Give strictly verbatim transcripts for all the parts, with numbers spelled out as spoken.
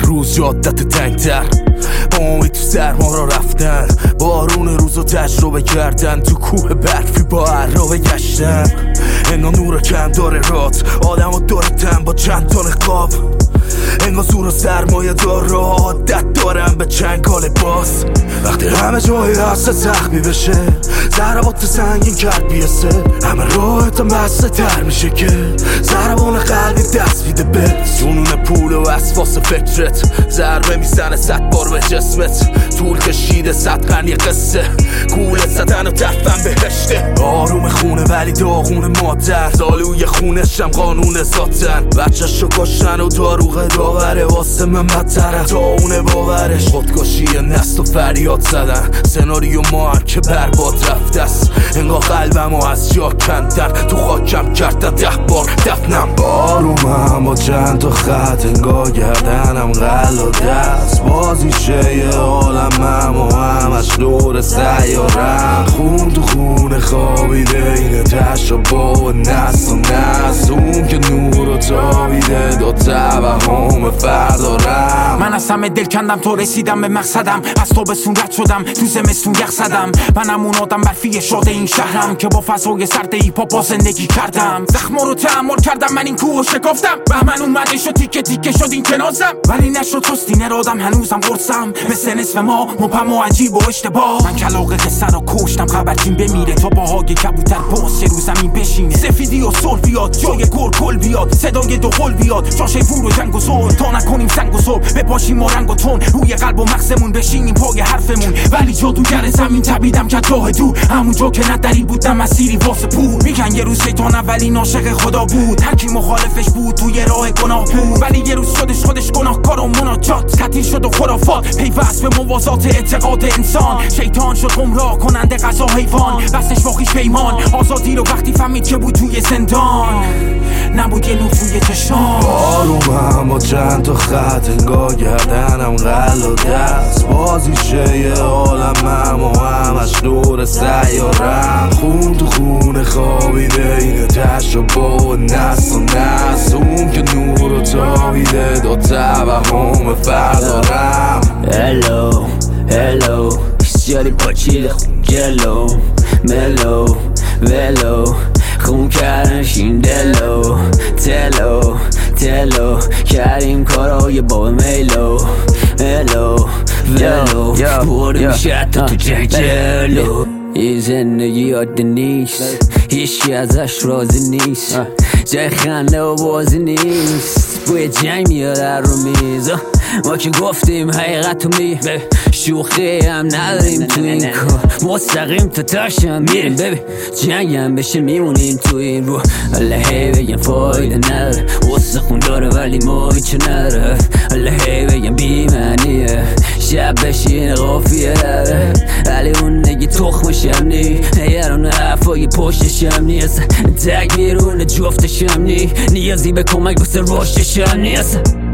روز جادت تنگتر، با امید تو سرما را رفتن، بارون روزو تجربه کردن، تو کوه برفی با عرابه گشتن. انگار نور کم داره رات، آدم و دارتن با چند تا نقاب، انگار زور و سرمایه دار را عادت دارم به چنگال باز. وقتی همه جای هست زخمی بشه، ضربات سنگین کرد بیسه، همه راحت بسته تر میشه که ضربان قلبی دست میده به سنون پول و اسفاس فکرت، ضربه میزنه صد بار به جسمت، طول کشیده صد قرنی قصه، گولت زدن و دفن بهشته. آروم خونه ولی داغون مادر، زالوی خونشم قانون ذاتن، بچه‌شو کشتن و داروغ داوره واسه من بدتره تا اونه باورش. خودکشی نست و فریاد زدن، سناریو ما هم که برباد رفته است، انگار قلبمو از جا کندن، تو خاکم کردن ده بار دفنم. آرومم با چند تا خط، انگار گردنم غلط است، بازیشه یه عالمم و همش دور سیارم، خون تو خون خوابیده اینه تشابه و نست و نست، اون که نور و تابیده دو توهم فردارم. من از همه دل کندم تو رسیدم به مقصدم، از تو به سونرت شدم تو زمستون یخ زدم، منم اون آدم برفی شاده این شهرم که با فضای سرد ایپاپ با زندگی کردم، زخما رو تحمل کردم، من این کوه شکافتم، بهمن اومده شد تیکه تیکه شد این کنازم، ولی نشد چستین ارادم هنوزم قرصم، مثل نصف ما مبهم و عجیب و اشتباه. من کلاغ قصه رو کشتم خبرچین بمیره تا باهای کبوتر باز یه رو زمین بشینه، سفیدی و سر بیاد جای گر کل بیاد، صدای دو قل بیاد جاش فور و جنگ و زور، تا نکنیم سنگ و صبح بپاشیم و رنگ و تون، روی قلب و مغزمون بشینیم پای حرفمون، ولی جادوگر زمین تبیدم که راه دور، همونجا که نداری بودم مسیری واسه پول. میگن یه روز شیطان اولین عاشق خدا بود، هر کی مخالفش بود توی راه گناه بود، ولی یه روز شدش خودش گناهکار و مناجات، تعطیل شد و خرافات پیوست به موازات اعتقاد انسان، شیطان شد گمراه کننده غذا حیوان، بسش باقیش پیمان آزادی رو وقتی فهمید که بود توی زندان، نبود یه نور توی چشام. آرومم با چند تا خط، انگار گردنم غلط است، بازیشه یه عالمم و همش دور سیارم، خون تو خون خوابیده اینه تشابه و نست و نست، اون که نور و تابیده دو توهم فردارم. هلو هلو بسیاری پاچیده خون جلو، ملو ولو خون کردنشین دلو، تلو تلو کردیم کارای با میلو، هلو ولو بردیم شد تو جه جلو. این زندگی عادی نیست، هیچی ازش راضی نیست، جای خنده و بازی نیست، بوی جنگ میاد در رو میز، ما که گفتیم حقیقت رو می شوخی هم نداریم تو این کار، مستقیم تا تاشم میریم ببین، جنگ هم بشه میمونیم تو این رو، اللهی بگم فایده نداره، استخون داره ولی ما هیچه نداره، اللهی بگم بیمعنیه، شب بشین قافیه داره، ولی اون نگی تخمشم نی، یرون حرفای پشتشم نیست، تک میرونه جفتشم نی، نیازی به کمک بسه رشدشم نیست.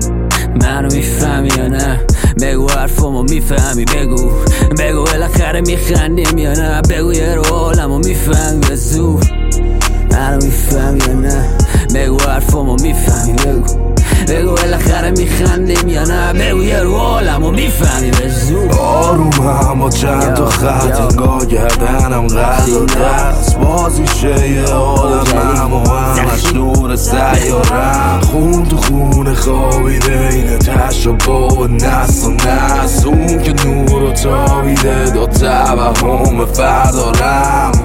منو میفهمی یا نه؟ بگو حرفامو میفهمی، بگو بگو بالاخره میخندیم یا نه؟ بگو یه رو عالمو میفهمی به زور، منو میفهمی یا نه؟ بگو حرفامو میفهمی، بگو بگو بالاخره میخندیم یا نه؟ بگو یه رو عالمو میفهمی به زور. آرومم با چند تا خط، انگار گردنم غلط است، بازیشه یه عالمم و همش دور سیارم، خون تو خون خوابیده اینه تشابه و نست و نست، اون که نور و تابیده دو توهم فردارم.